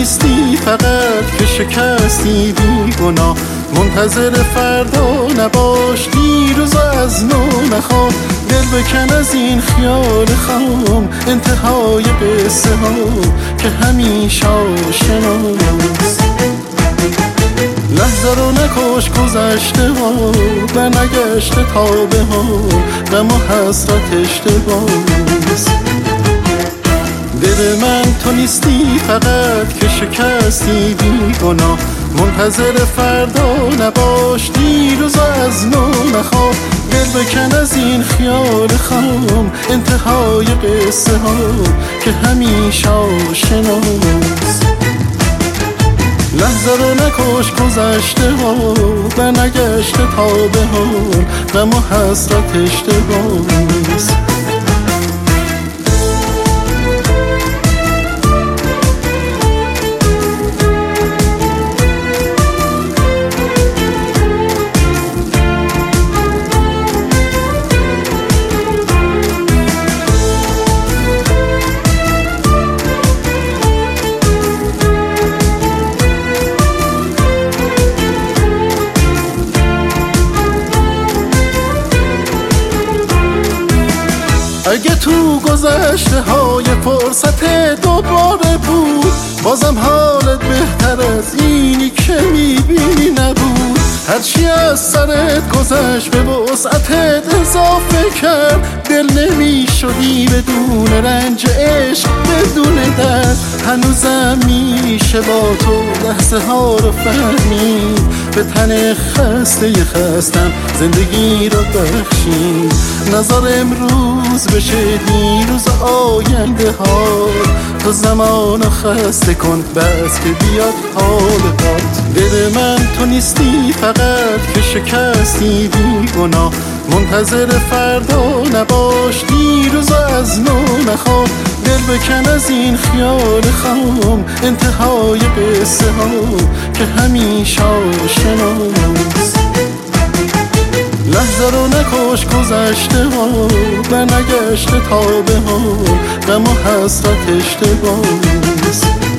نیستی فقط که شکستی بی گناه. منتظر فردا نباش، دیروز از نو نخواه. دل بکن از این خیال خام، انتهای قصه ها که همیشه آشناست. لحظه رو نکش، گذشته ها و نگشته تابه ها، غم و حسرت اشتباست. دل من تو نیستی فقط که شکستی بی گناه. منتظر فردا نباش، دیروز از نو نخواه. دل بکن از این خیال خام، انتهای قصه ها که همیشه آشناست. لحظه رو نکش، گذشته ها و نگشته تابه ها، غم و حسرت اشتباست. اگه تو گذشته های فرصت دوباره بود، بازم حالت بهتر از اینی که میبینی نبود. هرچی از سرت گذشت به وسعتت اضافه کرد، دل نمیشدی بدون رنج عشق، بدون درد. هنوزم میشه با تو لحظه ها رو فهمید، به تن خسته خستم زندگی رو بخشید. نظر امروز بشه دیروز آینده ها، تو زمانو خسته کن بس که بیاد حالت. دل من تو نیستی فقط که شکستی بی گناه. منتظر فردا نباش، دیروز از نو نخواه. دل بکن از این خیال خام، انتهای قصه ها که همیشه آشناست. لحظه رو نکش، گذشته ها و نگشته تابه ها، غم و حسرت اشتباست.